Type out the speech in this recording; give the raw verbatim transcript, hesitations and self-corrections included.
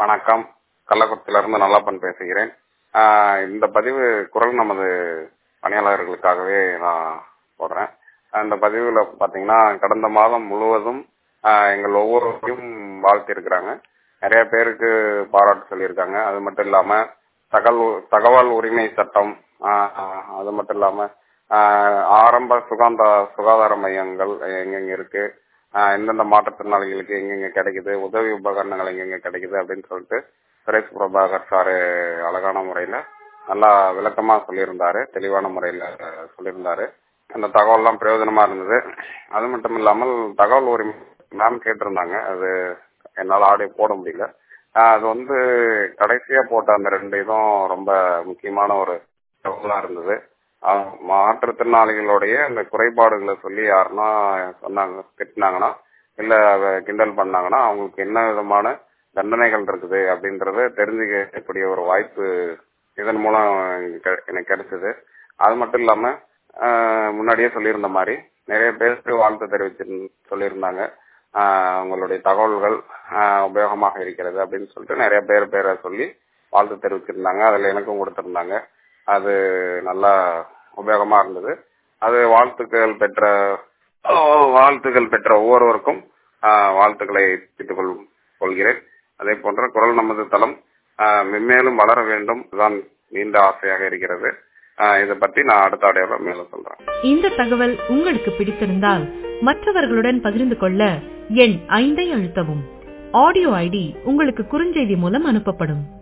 வணக்கம். கள்ளக்குறிச்சியிலிருந்து நல்லப்பன் பேசுகிறேன். ஆஹ் இந்த பதிவு குரல் நமது பணியாளர்களுக்காகவே நான் போடுறேன். அந்த பதிவுல பாத்தீங்கன்னா கடந்த மாதம் முழுவதும் ஆஹ் எங்கள் ஒவ்வொருவரையும் வாழ்த்தி இருக்கிறாங்க. நிறைய பேருக்கு பாராட்டு சொல்லியிருக்காங்க. அது மட்டும் இல்லாம தகவல் தகவல் உரிமை சட்டம், ஆஹ் அது மட்டும் இல்லாம ஆஹ் ஆரம்ப சுகாந்தா சுகாதார மையங்கள் எங்கெங்க இருக்கு, ஆஹ் எந்தெந்த மாற்றுத்திறனாளிகளுக்கு எங்கெங்க கிடைக்குது, உதவி உபகரணங்கள் எங்கெங்க கிடைக்குது அப்படின்னு சொல்லிட்டு சுரேஷ் பிரபாகர் சாரு அழகான முறையில நல்லா விளக்கமா சொல்லியிருந்தாரு, தெளிவான முறையில சொல்லியிருந்தாரு. அந்த தகவல் எல்லாம் பிரயோஜனமா இருந்தது. அது மட்டும் இல்லாமல் தகவல் உரிமை மேம் கேட்டிருந்தாங்க, அது என்னால ஆடியோ போட முடியல. ஆஹ் அது வந்து கடைசியா போட்ட அந்த ரெண்டு இதும் ரொம்ப முக்கியமான ஒரு தகவலா இருந்தது. ஆஹ் மாற்றுத்திறனாளிகளுடைய அந்த குறைபாடுகளை சொல்லி யாருன்னா சொன்னாங்க, திட்டினாங்கன்னா இல்ல கிண்டல் பண்ணாங்கன்னா அவங்களுக்கு என்ன விதமான தண்டனைகள் இருக்குது அப்படின்றத தெரிஞ்சுக்கக்கூடிய ஒரு வாய்ப்பு இதன் மூலம் எனக்கு கிடைச்சது. அது மட்டும் இல்லாம முன்னாடியே சொல்லியிருந்த மாதிரி நிறைய பேருக்கு வாழ்த்து தெரிவிச்சு சொல்லியிருந்தாங்க. ஆஹ் உங்களுடைய தகவல்கள் ஆஹ் உபயோகமாக இருக்கிறது அப்படின்னு சொல்லிட்டு நிறைய பேர் பேரை சொல்லி வாழ்த்து தெரிவிச்சிருந்தாங்க. அதுல எனக்கும் கொடுத்திருந்தாங்க. அது நல்லா உபயோகமா இருந்தது. அது வாழ்த்துக்கள் பெற்ற வாழ்த்துக்கள் பெற்ற ஒவ்வொருவருக்கும் வாழ்த்துக்களை தெரிவித்துக் கொள் கொள்கிறேன். அதே போன்ற குரல் நமது தளம் மென்மேலும் வளர வேண்டும் தான் நீண்ட ஆசையாக இருக்கிறது. இதை பத்தி நான் அடுத்த ஆடியோல மேலும் சொல்றேன். இந்த தகவல் உங்களுக்கு பிடித்திருந்தால் மற்றவர்களுடன் பகிர்ந்து கொள்ள எண் ஐந்தை அழுத்தவும். ஆடியோ ஐடி உங்களுக்கு குறுஞ்செய்தி மூலம் அனுப்பப்படும்.